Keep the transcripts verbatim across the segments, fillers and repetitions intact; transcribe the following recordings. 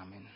Amen.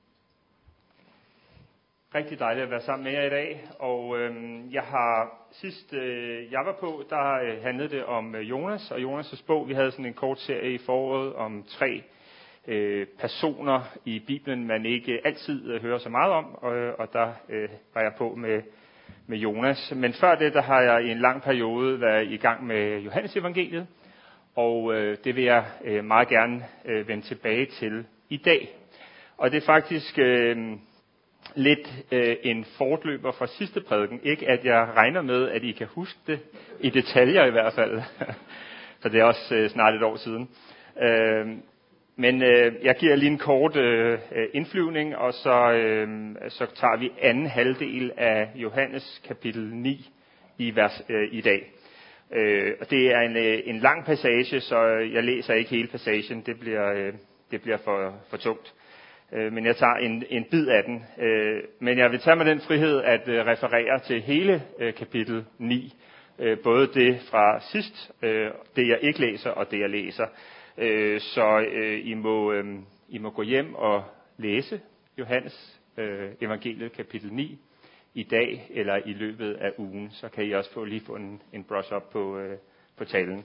Rigtig dejligt at være sammen med jer i dag, og øhm, jeg har sidst øh, jeg var på, der øh, handlede det om øh, Jonas og Jonas' bog. Vi havde sådan en kort serie i foråret om tre øh, personer i Bibelen, man ikke altid øh, hører så meget om, og, og der øh, var jeg på med, med Jonas. Men før det, der har jeg i en lang periode været i gang med Johannes evangeliet, og øh, det vil jeg øh, meget gerne øh, vende tilbage til i dag. Og det er faktisk øh, lidt øh, en fortløber fra sidste prædiken. Ikke at jeg regner med, at I kan huske det i detaljer i hvert fald. Så det er også øh, snart et år siden. Øh, men øh, jeg giver lige en kort øh, indflyvning, og så, øh, så tager vi anden halvdel af Johannes kapitel ni i, vers, øh, i dag. Øh, og det er en, øh, en lang passage, så jeg læser ikke hele passagen. Det bliver, øh, det bliver for, for tungt. Men jeg tager en, en bid af den. Men jeg vil tage mig den frihed at referere til hele kapitel ni. Både det fra sidst, det jeg ikke læser, og det jeg læser. Så I må, I må gå hjem og læse Johannes evangeliet kapitel ni i dag, eller i løbet af ugen. Så kan I også få, lige få en, en brush up på, på talen.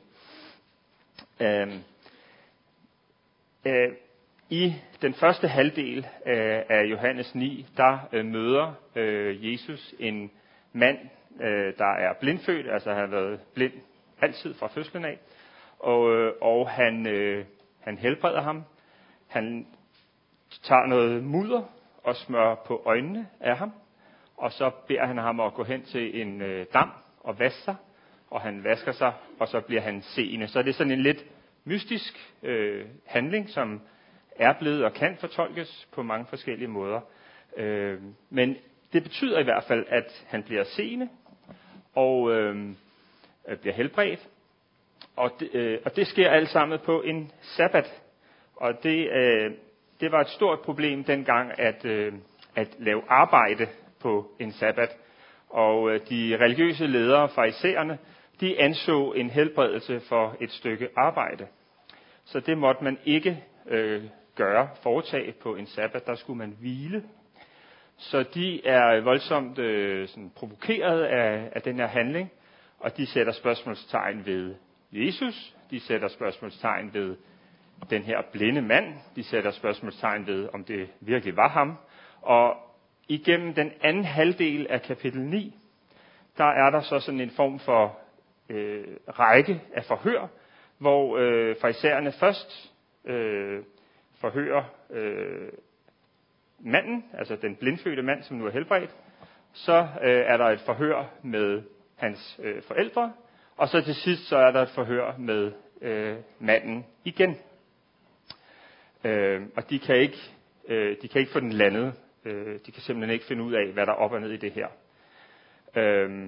I den første halvdel af Johannes ni, der møder Jesus en mand, der er blindfødt, altså han har været blind altid fra fødslen af, og, og han, han helbreder ham. Han tager noget mudder og smører på øjnene af ham, og så beder han ham at gå hen til en dam og vaske sig, og han vasker sig, og så bliver han seende. Så det er sådan en lidt mystisk øh, handling, som er blevet og kan fortolkes på mange forskellige måder. Øh, men det betyder i hvert fald, at han bliver seende og øh, bliver helbredt. Og det, øh, og det sker alt sammen på en sabbat. Og det, øh, det var et stort problem dengang at, øh, at lave arbejde på en sabbat. Og øh, de religiøse ledere, farisæerne, de anså en helbredelse for et stykke arbejde. Så det måtte man ikke øh, gøre, foretage på en sabbat, der skulle man hvile. Så de er voldsomt øh, sådan provokeret af, af den her handling, og de sætter spørgsmålstegn ved Jesus, de sætter spørgsmålstegn ved den her blinde mand, de sætter spørgsmålstegn ved, om det virkelig var ham. Og igennem den anden halvdel af kapitel ni, der er der så sådan en form for øh, række af forhør, hvor øh, farisæerne først øh, forhører øh, manden, altså den blindfødte mand, som nu er helbredt. Så øh, er der et forhør med hans øh, forældre, og så til sidst så er der et forhør med øh, manden igen. Øh, og de kan ikke, øh, de kan ikke få den landet. Øh, de kan simpelthen ikke finde ud af, hvad der er op og ned i det her. Øh,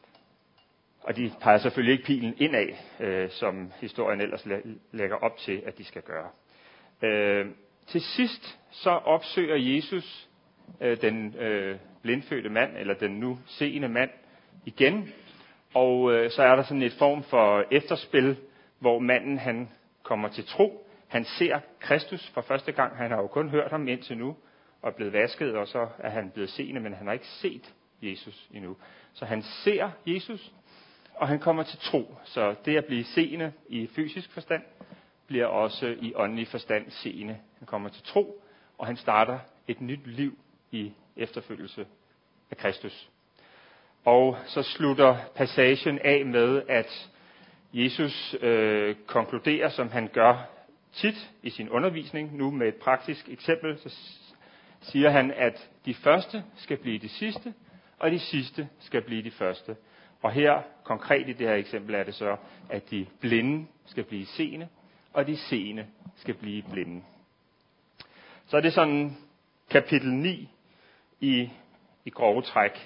Og de peger selvfølgelig ikke pilen indad, øh, som historien ellers lægger op til, at de skal gøre. Øh, til sidst så opsøger Jesus øh, den øh, blindfødte mand, eller den nu seende mand, igen. Og øh, så er der sådan et form for efterspil, hvor manden han kommer til tro. Han ser Kristus for første gang. Han har jo kun hørt ham indtil nu, og er blevet vasket, og så er han blevet seende, men han har ikke set Jesus endnu. Så han ser Jesus, og han kommer til tro. Så det at blive seende i fysisk forstand, bliver også i åndelig forstand seende. Han kommer til tro, og han starter et nyt liv i efterfølgelse af Kristus. Og så slutter passagen af med, at Jesus øh, konkluderer, som han gør tit i sin undervisning, nu med et praktisk eksempel, så siger han, at de første skal blive de sidste, og de sidste skal blive de første. Og her, konkret i det her eksempel, er det så, at de blinde skal blive seende, og de seende skal blive blinde. Så er det sådan kapitel ni i, i grove træk.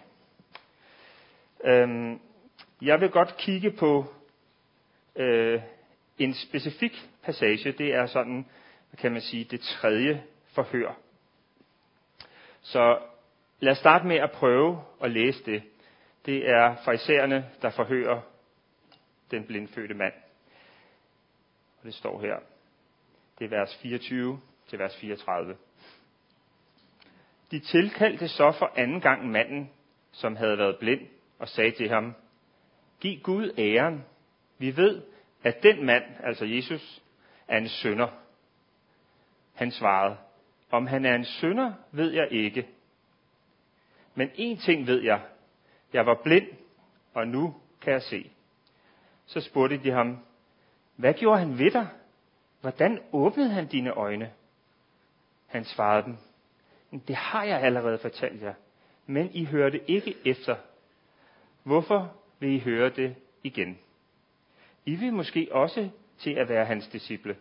Øhm, jeg vil godt kigge på øh, en specifik passage. Det er sådan, hvad kan man sige, det tredje forhør. Så lad os starte med at prøve at læse det. Det er farisæerne, der forhører den blindfødte mand. Og det står her. Det er vers fireogtyve til vers fireogtredive. De tilkaldte så for anden gang manden, som havde været blind, og sagde til ham, giv Gud æren. Vi ved, at den mand, altså Jesus, er en synder. Han svarede, om han er en synder, ved jeg ikke. Men én ting ved jeg. Jeg var blind, og nu kan jeg se. Så spurgte de ham, hvad gjorde han ved dig? Hvordan åbnede han dine øjne? Han svarede dem, det har jeg allerede fortalt jer, men I hørte ikke efter. Hvorfor vil I høre det igen? I vil måske også til at være hans disciple.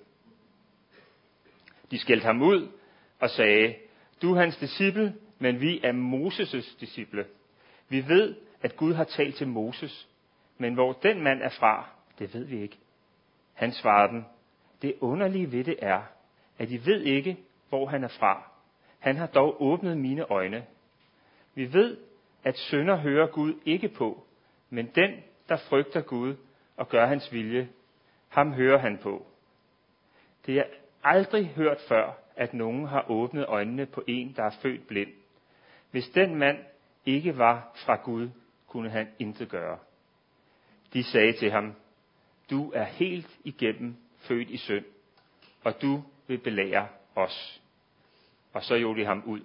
De skældte ham ud og sagde, du er hans disciple, men vi er Moses' disciple. Vi ved, at Gud har talt til Moses, men hvor den mand er fra, det ved vi ikke. Han svarede dem, det underlige ved det er, at I ved ikke, hvor han er fra. Han har dog åbnet mine øjne. Vi ved, at synder hører Gud ikke på, men den, der frygter Gud og gør hans vilje, ham hører han på. Det er aldrig hørt før, at nogen har åbnet øjnene på en, der er født blind. Hvis den mand ikke var fra Gud, kunne han intet gøre. De sagde til ham, du er helt igennem født i synd, og du vil belære os. Og så gjorde de ham ud.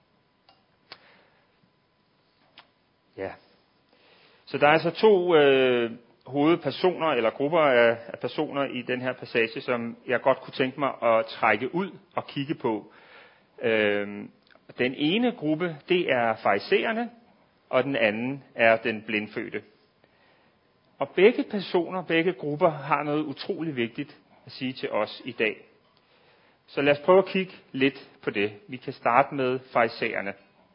Ja. Så der er altså to øh, hovedpersoner, eller grupper af, af personer i den her passage, som jeg godt kunne tænke mig at trække ud og kigge på. Øh, den ene gruppe, det er farisæerne, og den anden er den blindfødte. Og begge personer, begge grupper har noget utroligt vigtigt at sige til os i dag. Så lad os prøve at kigge lidt på det. Vi kan starte med farisæerne.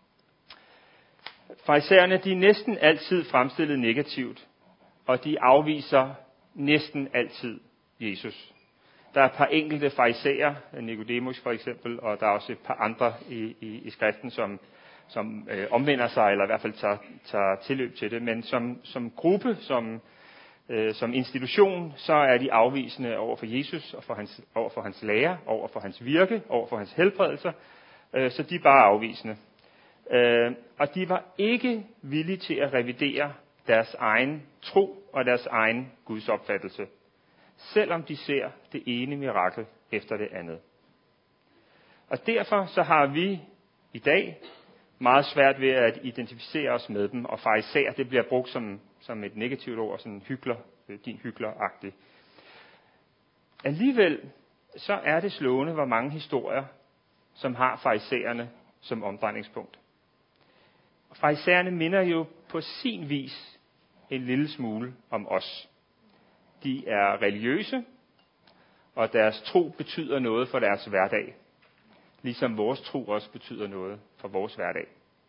Farisæerne, de er næsten altid fremstillet negativt, og de afviser næsten altid Jesus. Der er et par enkelte farisæer, Nikodemus for eksempel, og der er også et par andre i, i, i skriften, som, som øh, omvender sig, eller i hvert fald tager, tager tilløb til det. Men som, som gruppe, som, øh, som institution, så er de afvisende over for Jesus, og for hans, over for hans lære, over for hans virke, over for hans helbredelser. Øh, så de er bare afvisende. Øh, og de var ikke villige til at revidere deres egen tro og deres egen gudsopfattelse, selvom de ser det ene mirakel efter det andet. Og derfor så har vi i dag meget svært ved at identificere os med dem, og farisæer, det bliver brugt som, som et negativt ord, sådan hykler, din hykler-agtig. Alligevel så er det slående, hvor mange historier, som har farisæerne som omdrejningspunkt. Farisæerne minder jo på sin vis en lille smule om os. De er religiøse, og deres tro betyder noget for deres hverdag. Ligesom vores tro også betyder noget for vores hverdag.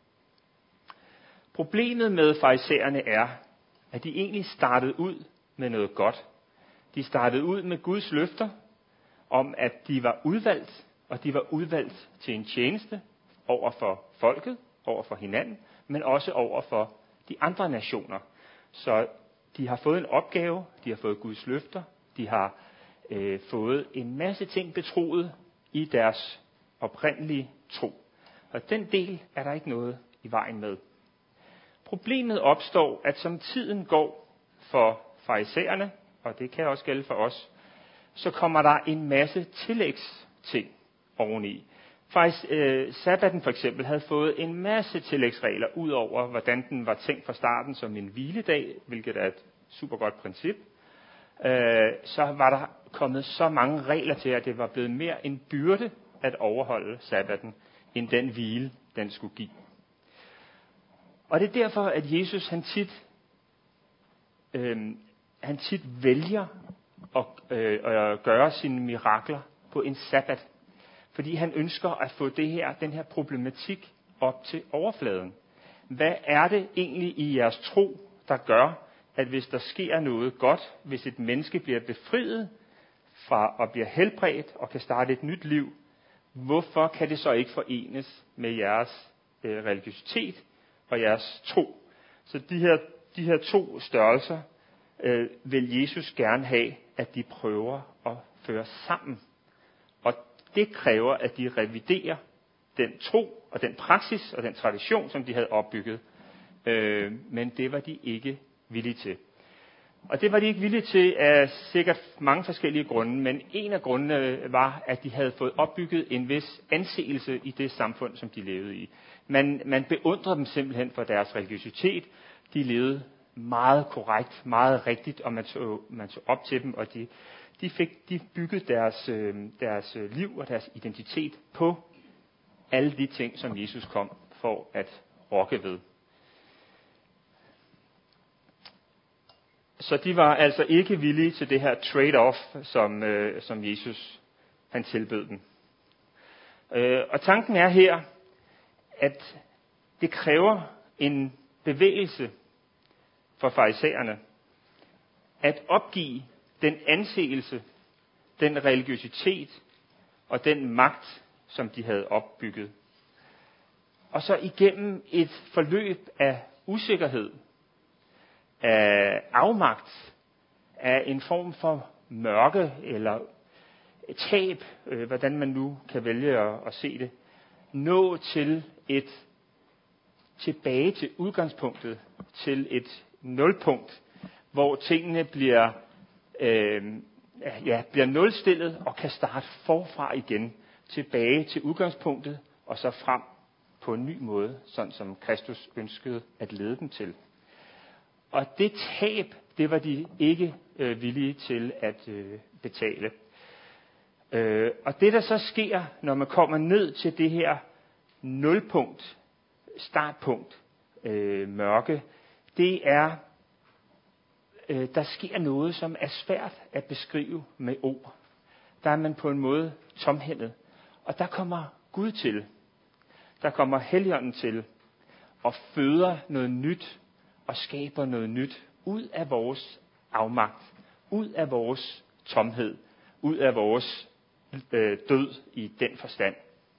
Problemet med farisæerne er, at de egentlig startede ud med noget godt. De startede ud med Guds løfter om, at de var udvalgt, og de var udvalgt til en tjeneste over for folket, over for hinanden, men også over for de andre nationer. Så de har fået en opgave, de har fået Guds løfter, de har øh, fået en masse ting betroet i deres oprindelige tro. Og den del er der ikke noget i vejen med. Problemet opstår, at som tiden går for farisæerne, og det kan også gælde for os, så kommer der en masse tillægsting oveni. Faktisk, øh, sabbaten for eksempel havde fået en masse tillægsregler, ud over hvordan den var tænkt fra starten som en hviledag, hvilket er et super godt princip. Øh, så var der kommet så mange regler til, at det var blevet mere en byrde at overholde sabbaten, end den hvile, den skulle give. Og det er derfor, at Jesus han tit, øh, han tit vælger at, øh, at gøre sine mirakler på en sabbat. Fordi han ønsker at få det her, den her problematik op til overfladen. Hvad er det egentlig i jeres tro, der gør, at hvis der sker noget godt, hvis et menneske bliver befriet fra at blive helbredt og kan starte et nyt liv, hvorfor kan det så ikke forenes med jeres øh, religiøsitet og jeres tro? Så de her, de her to størrelser øh, vil Jesus gerne have, at de prøver at føre sammen. Og det kræver, at de reviderer den tro og den praksis og den tradition, som de havde opbygget. Øh, men det var de ikke villige til. Og det var de ikke villige til af sikkert mange forskellige grunde, men en af grundene var, at de havde fået opbygget en vis anseelse i det samfund, som de levede i. Man, man beundrede dem simpelthen for deres religiøsitet. De levede meget korrekt, meget rigtigt, og man så, man så op til dem, og de, de, fik, de byggede deres, øh, deres liv og deres identitet på alle de ting, som Jesus kom for at rokke ved. Så de var altså ikke villige til det her trade-off, som, øh, som Jesus han tilbød dem. Øh, og tanken er her, at det kræver en bevægelse for farisæerne at opgive den anseelse, den religiøsitet og den magt, som de havde opbygget. Og så igennem et forløb af usikkerhed, af afmagt, af en form for mørke eller tab, øh, hvordan man nu kan vælge at, at se det, nå til et tilbage til udgangspunktet, til et nulpunkt, hvor tingene bliver, øh, ja, bliver nulstillet og kan starte forfra igen, tilbage til udgangspunktet og så frem på en ny måde, sådan som Kristus ønskede at lede dem til. Og det tab, det var de ikke øh, villige til at øh, betale. Øh, og det der så sker, når man kommer ned til det her nulpunkt, startpunkt, øh, mørke, det er, øh, der sker noget, som er svært at beskrive med ord. Der er man på en måde tomhændet. Og der kommer Gud til. Der kommer Helligånden til og føder noget nyt og skaber noget nyt ud af vores afmagt, ud af vores tomhed, ud af vores øh, død i den forstand.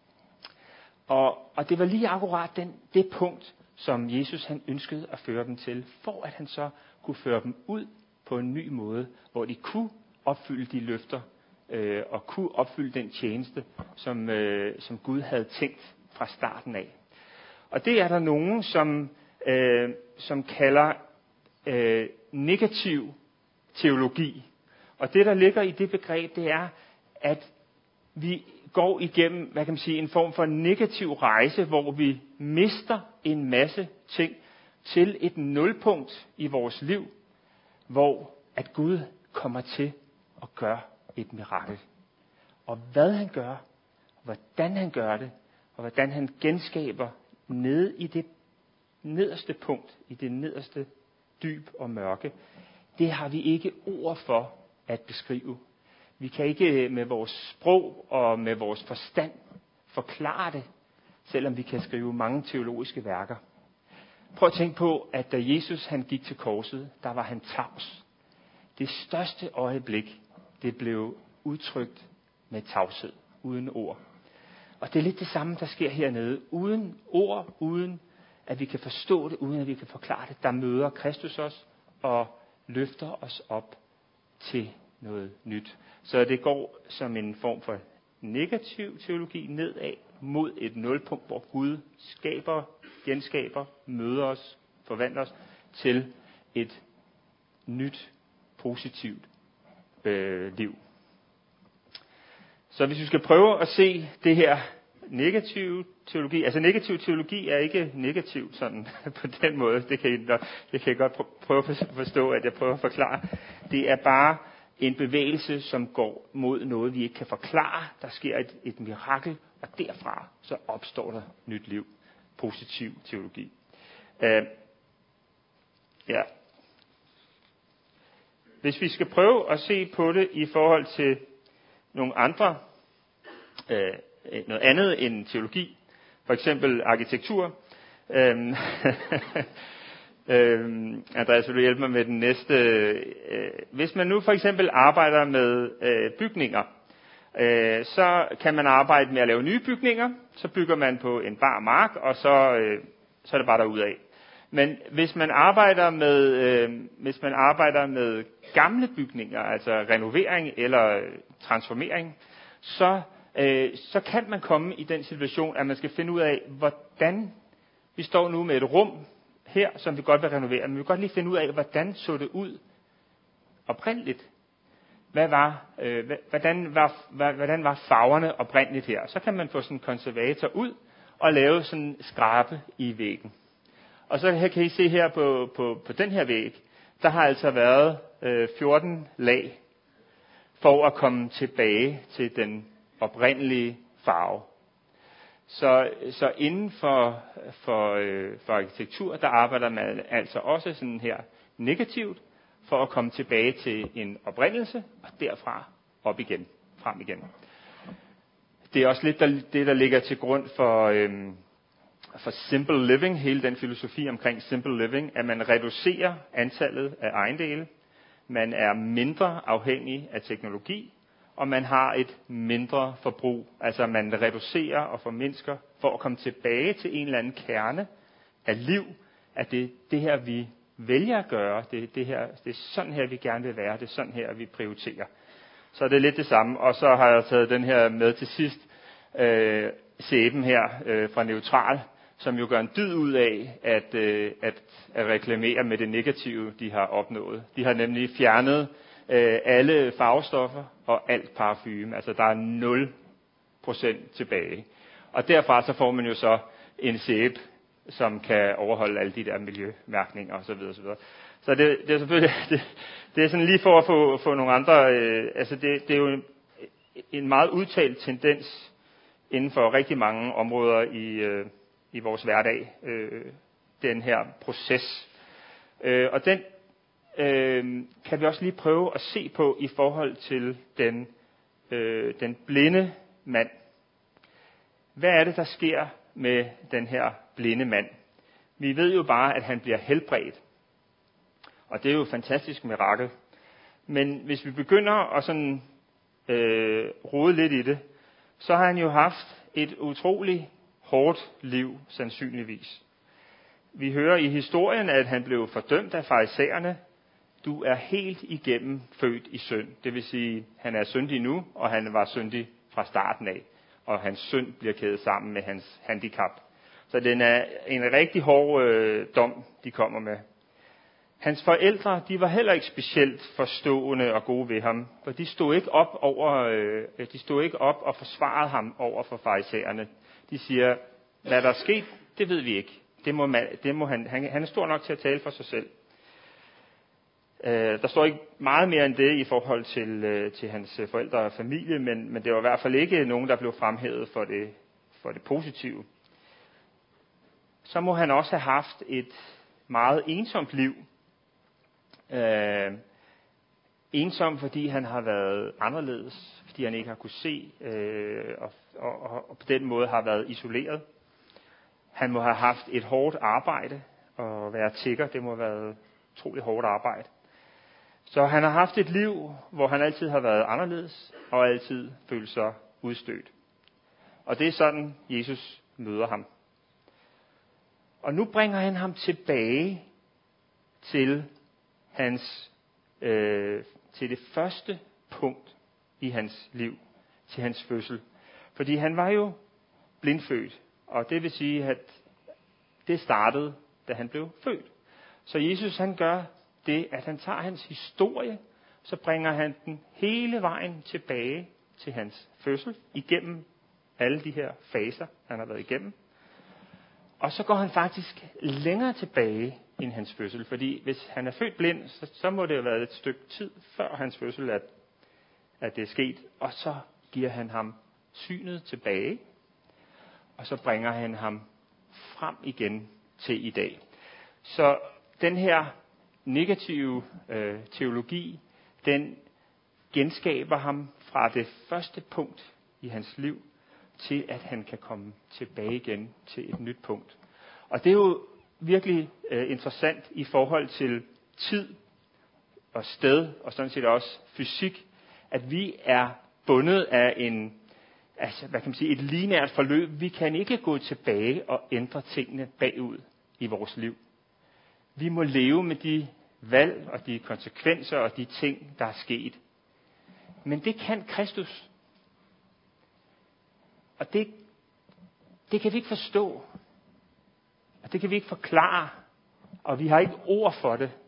Og, og det var lige akkurat den, det punkt, som Jesus han ønskede at føre dem til, for at han så kunne føre dem ud på en ny måde, hvor de kunne opfylde de løfter, øh, og kunne opfylde den tjeneste, som, øh, som Gud havde tænkt fra starten af. Og det er der nogen, som, øh, som kalder øh, negativ teologi. Og det, der ligger i det begreb, det er, at vi går igennem, hvad kan man sige, en form for negativ rejse, hvor vi mister en masse ting til et nulpunkt i vores liv, hvor at Gud kommer til at gøre et mirakel. Og hvad han gør, hvordan han gør det, og hvordan han genskaber nede i det nederste punkt, i det nederste dyb og mørke, det har vi ikke ord for at beskrive. Vi kan ikke med vores sprog og med vores forstand forklare det, selvom vi kan skrive mange teologiske værker. Prøv at tænke på, at da Jesus han gik til korset, der var han tavs. Det største øjeblik, det blev udtrykt med tavshed, uden ord. Og det er lidt det samme, der sker hernede. Uden ord, uden at vi kan forstå det, uden at vi kan forklare det, der møder Kristus os og løfter os op til noget nyt. Så det går som en form for negativ teologi nedad mod et nulpunkt, hvor Gud skaber, genskaber, møder os, forvandler os til et nyt, positivt øh, liv. Så hvis vi skal prøve at se det her negative teologi, altså negativ teologi er ikke negativt sådan på den måde, det kan I, det kan jeg godt prøve at forstå, at jeg prøver at forklare. Det er bare en bevægelse, som går mod noget, vi ikke kan forklare. Der sker et, et mirakel, og derfra så opstår der nyt liv. Positiv teologi. Uh, ja. Hvis vi skal prøve at se på det i forhold til nogle andre, øh, noget andet end teologi, for eksempel arkitektur. Øhm, øhm, Andreas, vil du hjælpe mig med den næste? Øh, hvis man nu for eksempel arbejder med øh, bygninger, øh, så kan man arbejde med at lave nye bygninger, så bygger man på en bar mark, og så, øh, så er det bare derudad. Men hvis man arbejder med, øh, hvis man arbejder med gamle bygninger, altså renovering eller transformering, så øh, så kan man komme i den situation, at man skal finde ud af, hvordan vi står nu med et rum her, som vi godt vil renovere, men vi vil godt lige finde ud af, hvordan så det ud oprindeligt. Hvad var, øh, hvordan, var, hvordan var farverne oprindeligt her? Så kan man få sådan en konservator ud og lave sådan en skrabe i væggen. Og så her kan I se her på, på, på den her væg, der har altså været øh, fjorten lag for at komme tilbage til den oprindelige farve. Så, så inden for, for, øh, for arkitektur, der arbejder man altså også sådan her negativt, for at komme tilbage til en oprindelse, og derfra op igen, frem igen. Det er også lidt der, det, der ligger til grund for, øhm, for simple living, hele den filosofi omkring simple living, at man reducerer antallet af ejendele, man er mindre afhængig af teknologi, og man har et mindre forbrug. Altså man reducerer og formindsker for at komme tilbage til en eller anden kerne af liv, at det det her, vi vælger at gøre, det, det, her, det er sådan her, vi gerne vil være, det er sådan her, vi prioriterer. Så det er lidt det samme. Og så har jeg taget den her med til sidst, øh, sæben her øh, fra Neutral, som jo gør en dyd ud af at, øh, at, at reklamere med det negative, de har opnået. De har nemlig fjernet øh, alle farvestoffer og alt parfume. Altså der er nul procent tilbage. Og derfra så får man jo så en sæbe, som kan overholde alle de der miljømærkninger osv. osv. Så det, det er selvfølgelig det, det er sådan lige for at få, få nogle andre. Øh, altså det, det er jo en, en meget udtalt tendens inden for rigtig mange områder i øh, i vores hverdag, øh, den her proces. Øh, og den øh, kan vi også lige prøve at se på i forhold til den øh, den blinde mand. Hvad er det, der sker med den her blinde mand? Vi ved jo bare, at han bliver helbredt. Og det er jo et fantastisk mirakel. Men hvis vi begynder at sådan, øh, rode lidt i det, så har han jo haft et utroligt hårdt liv, sandsynligvis. Vi hører i historien, at han blev fordømt af farisæerne. Du er helt igennem født i synd. Det vil sige, han er syndig nu, og han var syndig fra starten af. Og hans synd bliver kædet sammen med hans handicap. Så den er en rigtig hård øh, dom, de kommer med. Hans forældre, de var heller ikke specielt forstående og gode ved ham, for de stod ikke op over, øh, de stod ikke op og forsvarede ham over for farisæerne. De siger, hvad der er sket, det ved vi ikke. Det må man, det må han, han, han er stor nok til at tale for sig selv. Øh, der står ikke meget mere end det i forhold til, øh, til hans forældre og familie, men, men det var i hvert fald ikke nogen, der blev fremhævet for det, for det positive. Så må han også have haft et meget ensomt liv. Øh, ensom, fordi han har været anderledes, fordi han ikke har kunne se, øh, og, og, og, og på den måde har været isoleret. Han må have haft et hårdt arbejde, og være tigger, det må have været utroligt hårdt arbejde. Så han har haft et liv, hvor han altid har været anderledes, og altid følt sig udstødt. Og det er sådan, Jesus møder ham. Og nu bringer han ham tilbage til hans, øh, til det første punkt i hans liv, til hans fødsel. Fordi han var jo blindfødt, og det vil sige, at det startede, da han blev født. Så Jesus han gør det, at han tager hans historie, så bringer han den hele vejen tilbage til hans fødsel, igennem alle de her faser, han har været igennem. Og så går han faktisk længere tilbage end hans fødsel, fordi hvis han er født blind, så, så må det have været et stykke tid før hans fødsel, at, at det er sket. Og så giver han ham synet tilbage, og så bringer han ham frem igen til i dag. Så den her negative øh, teologi, den genskaber ham fra det første punkt i hans liv, til at han kan komme tilbage igen til et nyt punkt. Og det er jo virkelig øh, interessant i forhold til tid og sted, og sådan set også fysik, at vi er bundet af en, altså, hvad kan man sige, et lineært forløb. Vi kan ikke gå tilbage og ændre tingene bagud i vores liv. Vi må leve med de valg og de konsekvenser og de ting, der er sket. Men det kan Kristus. Og det, det kan vi ikke forstå. Og det kan vi ikke forklare. Og vi har ikke ord for det.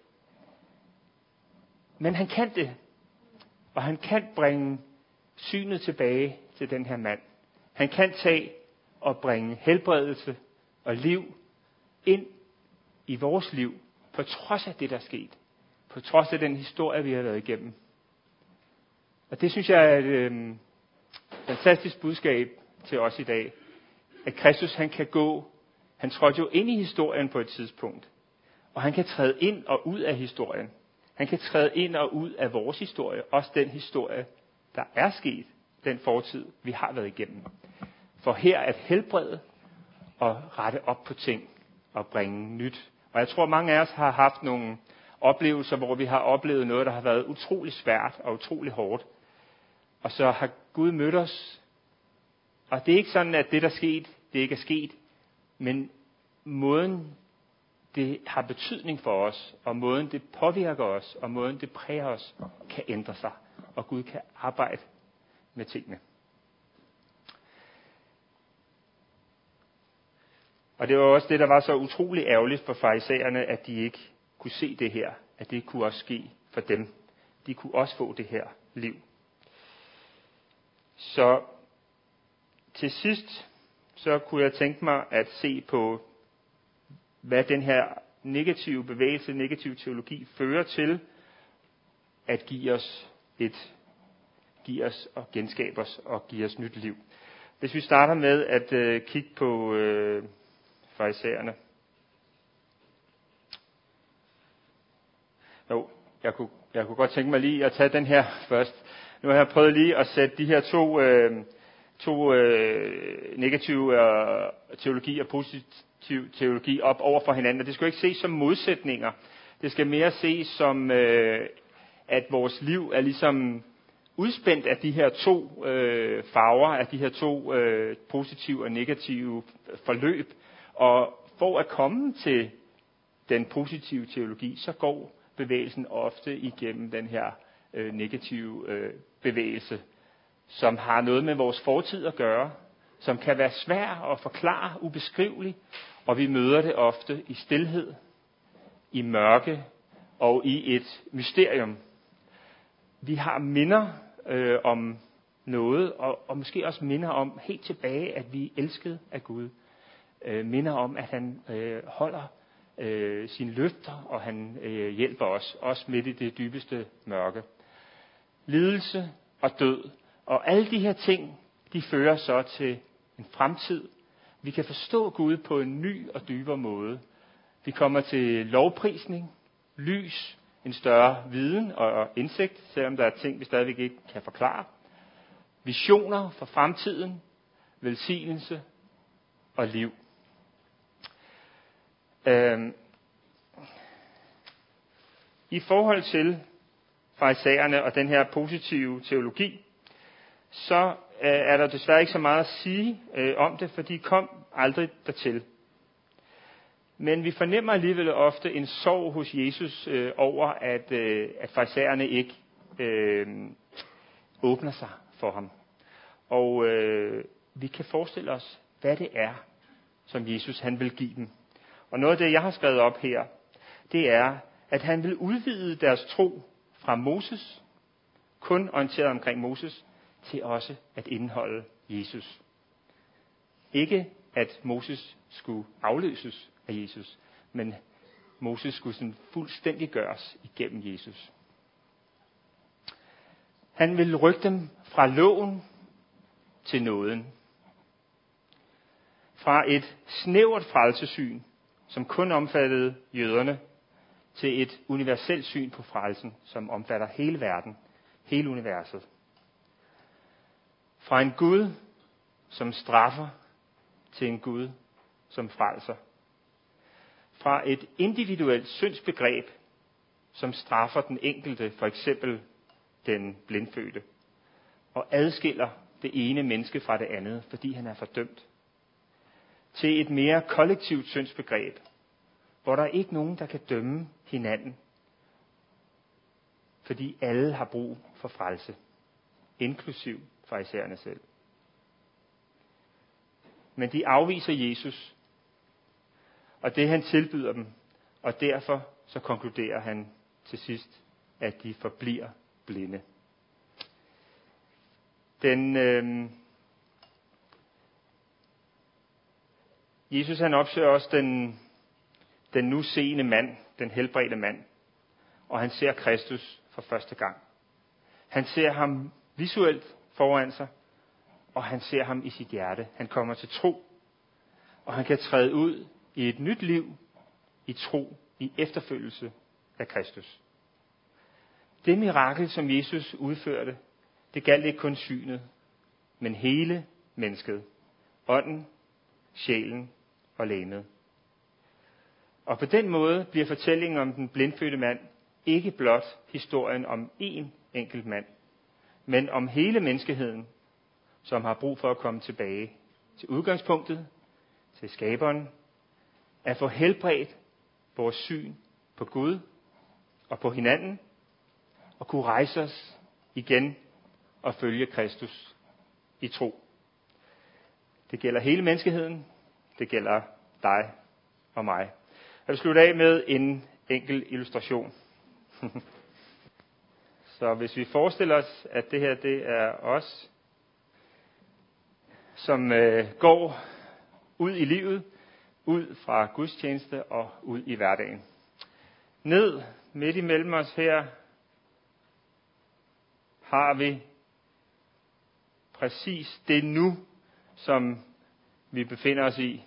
Men han kan det. Og han kan bringe synet tilbage til den her mand. Han kan tage og bringe helbredelse og liv ind i vores liv, på trods af det, der er sket. På trods af den historie, vi har været igennem. Og det synes jeg er et øh, fantastisk budskab til os i dag. At Kristus, han kan gå, han trådte jo ind i historien på et tidspunkt. Og han kan træde ind og ud af historien. Han kan træde ind og ud af vores historie. Også den historie, der er sket. Den fortid, vi har været igennem. For her at helbrede og rette op på ting og bringe nyt. Og jeg tror, mange af os har haft nogle oplevelser, hvor vi har oplevet noget, der har været utrolig svært og utrolig hårdt. Og så har Gud mødt os. Og det er ikke sådan, at det, der er sket, det ikke er sket. Men måden, det har betydning for os, og måden, det påvirker os, og måden, det præger os, kan ændre sig. Og Gud kan arbejde med tingene. Og det var også det, der var så utrolig ærgerligt for farisæerne, at de ikke kunne se det her. At det kunne også ske for dem. De kunne også få det her liv. Så til sidst, så kunne jeg tænke mig at se på, hvad den her negative bevægelse, negativ teologi fører til, at give os et, give os og genskabe os og give os nyt liv. Hvis vi starter med at øh, kigge på øh, farisæerne. Jo, jeg kunne, jeg kunne godt tænke mig lige at tage den her først. Nu har jeg prøvet lige at sætte de her to, øh, to øh, negative øh, teologi og positiv teologi op over for hinanden. Og det skal jo ikke ses som modsætninger. Det skal mere ses som, øh, at vores liv er ligesom udspændt af de her to øh, farver, af de her to øh, positive og negative forløb. Og for at komme til den positive teologi, så går bevægelsen ofte igennem den her øh, negative øh, bevægelse, som har noget med vores fortid at gøre, som kan være svær at forklare, ubeskrivelig, og vi møder det ofte i stilhed, i mørke og i et mysterium. Vi har minder øh, om noget, og, og måske også minder om helt tilbage, at vi er elsket af Gud. Øh, minder om, at han øh, holder øh, sine løfter, og han øh, hjælper os, også midt i det dybeste mørke. Lidelse og død, og alle de her ting, de fører så til en fremtid. Vi kan forstå Gud på en ny og dybere måde. Vi kommer til lovprisning, lys, en større viden og indsigt, selvom der er ting, vi stadigvæk ikke kan forklare. Visioner for fremtiden, velsignelse og liv. Øhm. I forhold til farisæerne og den her positive teologi, så øh, er der desværre ikke så meget at sige øh, om det, for de kom aldrig dertil. Men vi fornemmer alligevel ofte en sorg hos Jesus øh, over, at, øh, at farisæerne ikke øh, åbner sig for ham. Og øh, vi kan forestille os, hvad det er, som Jesus han vil give dem. Og noget af det, jeg har skrevet op her, det er, at han vil udvide deres tro fra Moses, kun orienteret omkring Moses, til også at indeholde Jesus. Ikke at Moses skulle afløses af Jesus, men Moses skulle sådan fuldstændig gøres igennem Jesus. Han vil rykke dem fra loven til nåden. Fra et snævert frelsesyn, som kun omfattede jøderne, til et universelt syn på frelsen, som omfatter hele verden, hele universet. Fra en Gud, som straffer, til en Gud, som frelser. Fra et individuelt syndsbegreb, som straffer den enkelte, for eksempel den blindfødte, og adskiller det ene menneske fra det andet, fordi han er fordømt. Til et mere kollektivt syndsbegreb, hvor der er ikke nogen, der kan dømme hinanden, fordi alle har brug for frelse, inklusiv farisæerne selv. Men de afviser Jesus, og det han tilbyder dem, og derfor så konkluderer han til sidst, at de forbliver blinde. Den, øh, Jesus han opsøger også den, den nu seende mand, den helbredte mand, og han ser Kristus for første gang. Han ser ham visuelt foran sig, og han ser ham i sit hjerte. Han kommer til tro, og han kan træde ud i et nyt liv, i tro, i efterfølgelse af Kristus. Det mirakel, som Jesus udførte, det galt ikke kun synet, men hele mennesket, ånden, sjælen og legemet. Og på den måde bliver fortællingen om den blindfødte mand ikke blot historien om én enkelt mand, men om hele menneskeheden, som har brug for at komme tilbage til udgangspunktet, til skaberen, at få helbredt vores syn på Gud og på hinanden, og kunne rejse os igen og følge Kristus i tro. Det gælder hele menneskeheden, det gælder dig og mig. Jeg vil slutte af med en enkel illustration. Så hvis vi forestiller os, at det her det er os, som øh, går ud i livet, ud fra gudstjeneste og ud i hverdagen. Ned midt imellem os her har vi præcis det nu, som vi befinder os i.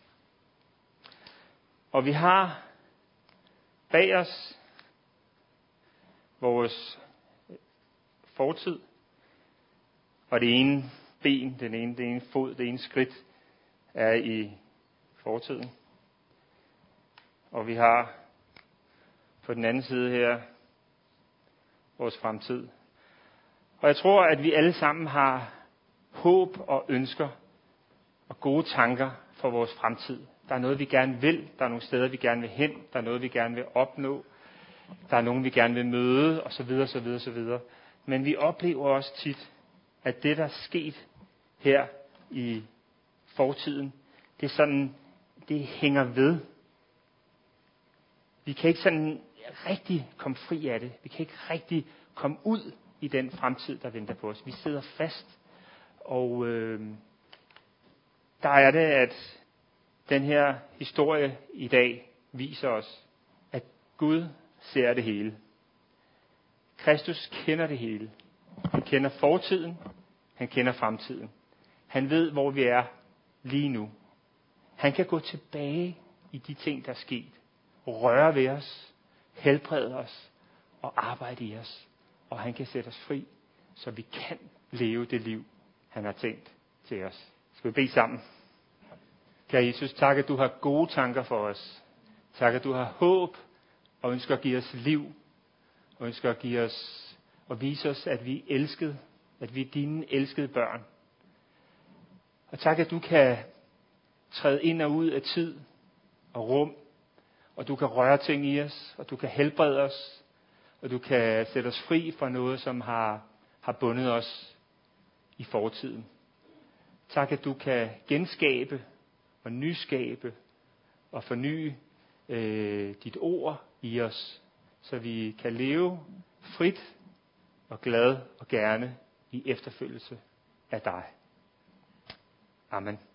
Og vi har bag os vores fortid, og det ene ben, den ene, det ene fod, det ene skridt er i fortiden. Og vi har på den anden side her vores fremtid. Og jeg tror, at vi alle sammen har håb og ønsker og gode tanker for vores fremtid. Der er noget, vi gerne vil. Der er nogle steder, vi gerne vil hen. Der er noget, vi gerne vil opnå. Der er nogen, vi gerne vil møde, og så videre, så videre, så videre. Men vi oplever også tit, at det, der er sket her i fortiden, det er sådan, det hænger ved. Vi kan ikke sådan rigtig komme fri af det. Vi kan ikke rigtig komme ud i den fremtid, der venter på os. Vi sidder fast, og øh, der er det, at den her historie i dag viser os, at Gud ser det hele. Kristus kender det hele. Han kender fortiden, han kender fremtiden. Han ved, hvor vi er lige nu. Han kan gå tilbage i de ting, der er sket, røre ved os, helbrede os og arbejde i os. Og han kan sætte os fri, så vi kan leve det liv, han har tænkt til os. Skal vi bede sammen? Kære Jesus, tak at du har gode tanker for os. Tak at du har håb og ønsker at give os liv. Og ønsker at give os og vise os, at vi er elskede. At vi er dine elskede børn. Og tak at du kan træde ind og ud af tid og rum. Og du kan røre ting i os. Og du kan helbrede os. Og du kan sætte os fri fra noget, som har, har bundet os i fortiden. Tak at du kan genskabe og nyskabe og forny øh, dit ord i os, så vi kan leve frit og glad og gerne i efterfølgelse af dig. Amen.